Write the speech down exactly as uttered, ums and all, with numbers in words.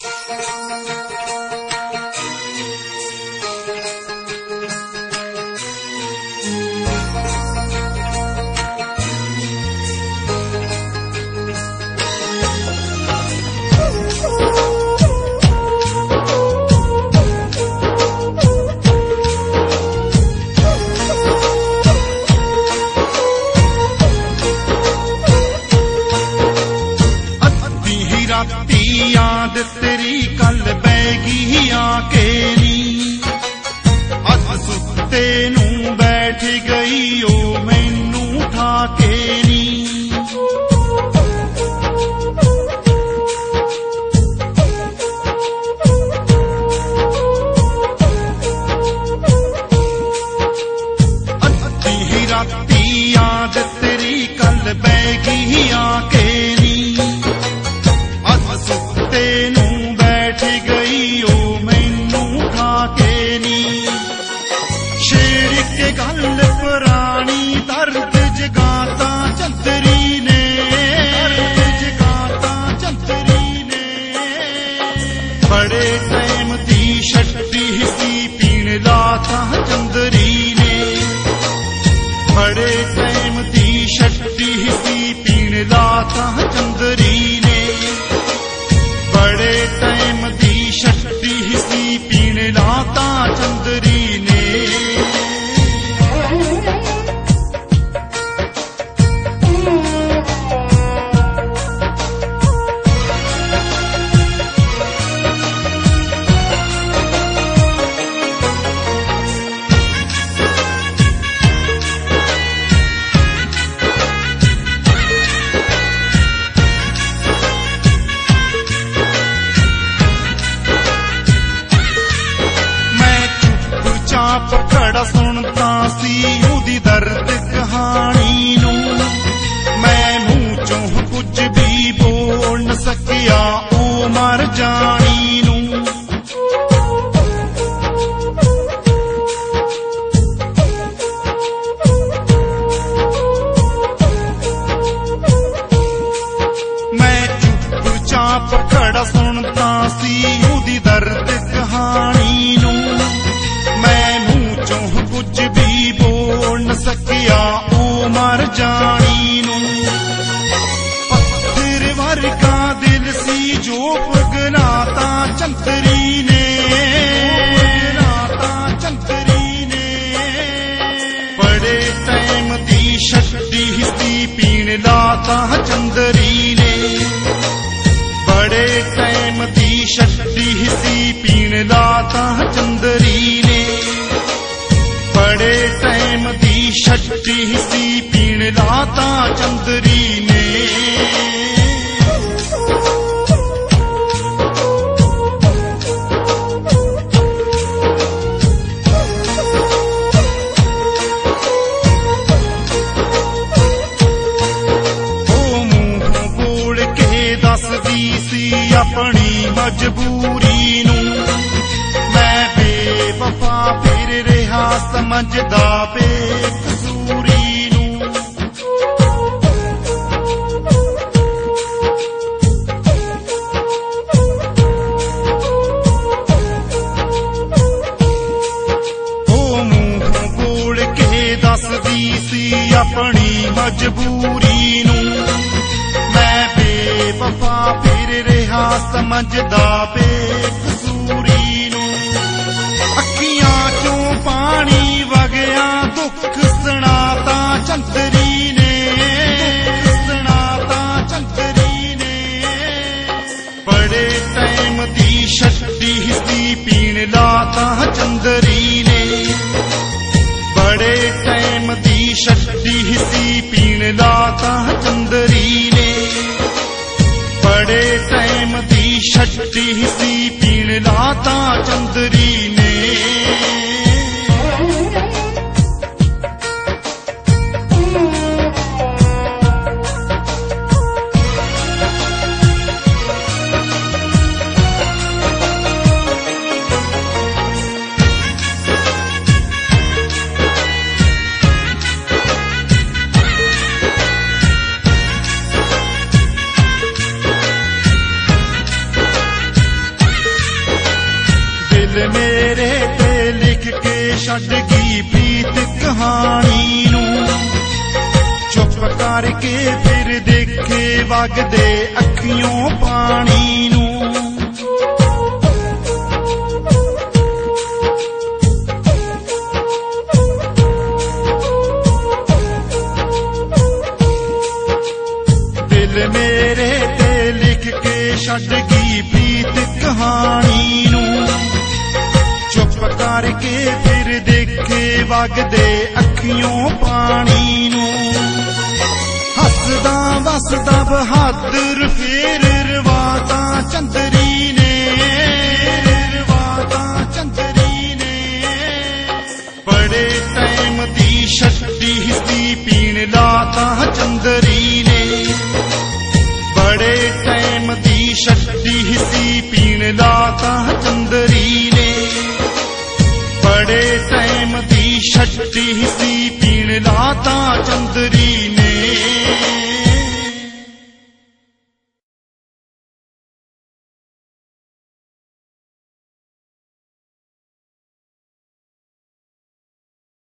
याद तेरी कल बैगी आके नी अज सुते नू बैठ गई ओ मैनू ठाके नी अद्धी राती याद तेरी कल बैगी आके नी तेनू बैठ गई ओ मैनू ठाके नी छेड़ के गल पुरानी दर्द जगाता चंदरी ने दर्द जगाता चंदरी ने बड़े टाइम दी छड्डी सी पीण लाता चंदरी ने बड़े टाइम दी छड्डी सी पीण लाता चंदरी ने बड़े टाइम दी छड्डी सी पीण लाता चंदरी ने खड़ा सुनता सी उदी दर्द कहानी नू मैं मुंह चों कुछ भी बोल न सकिया ओ मर जानी नू मैं चुपचाप खड़ा सुनता सी उदी दर्द कहानी नू कुछ भी बोल न सकिया ओ मर जानी नू पत्थर वर्गा दिल सी जो पगलाता चंदरी ने पगलाता चंदरी ने बड़े टाइम दी छड्डी सी पीण लाता चंदरी ने बड़े टाइम दी छड्डी सी पीण लाता चंदरी ने बड़े टाइम दी छड्डी सी पीण लाता चंदरी ने ओ मुंह बोल के दसदी सी अपनी मजबूरी नू मैं बेवफा फिर रहा समझदा बेकसूरी नू ओ मुंह बोल के दसदी सी अपनी मजबूरी नू मैं बेवफा फिर रहा समझदा बेकसूरी नू अखियां चों पानी वगया दुख सुनाता चंदरी ने सुनाता चंदरी ने बड़े टाइम दी छड्डी सी पीण लाता चंदरी ने बड़े टाइम दी छड्डी सी पीण लाता चंदरी ने बड़े टाइम दी छड्डी सी पीण लाता चंदरी ने ਛੱਡ ਗਈ ਪ੍ਰੀਤ ਕਹਾਣੀ ਨੂੰ। ਚੁੱਪ ਕਰਕੇ ਫਿਰ ਦੇਖੇ ਵਗਦੇ ਅੱਖੀਓਂ ਪਾਣੀ ਨੂੰ। ਦਿਲ ਮੇਰੇ ਤੇ ਲਿਖ ਕੇ ਛੱਡ ਗਈ ਪ੍ਰੀਤ ਕਹਾਣੀ ਨੂੰ। ਚੁੱਪ ਕਰਕੇ ਫਿਰ ਦੇਖੇ ਵਗਦੇ ਅੱਖੀਓਂ ਪਾਣੀ ਨੂੰ। ਹੱਸਦਾ ਵਸਦਾ ਬਹਾਦਰ ਫੇਰ ਰਵਾਤਾ ਚੰਦਰੀ ਨੇ, ਰਵਾਤਾ ਚੰਦਰੀ ਨੇ। ਬੜੇ ਟਾਈਮ ਦੀ ਛੱਡੀ ਸੀ ਪੀਣ ਲਾਤਾ ਚੰਦਰੀ ਨੇ। ਬੜੇ ਟਾਈਮ ਦੀ ਛੱਡੀ ਸੀ ਪੀਣ ਲਾਤਾ ਚੰਦਰੀ ਨੇ। ਬੜੇ ਟਾਈਮ ਦੀ ਛੱਡੀ ਸੀ ਪੀਣ ਲਾਤਾ ਚੰਦਰੀ ਨੇ।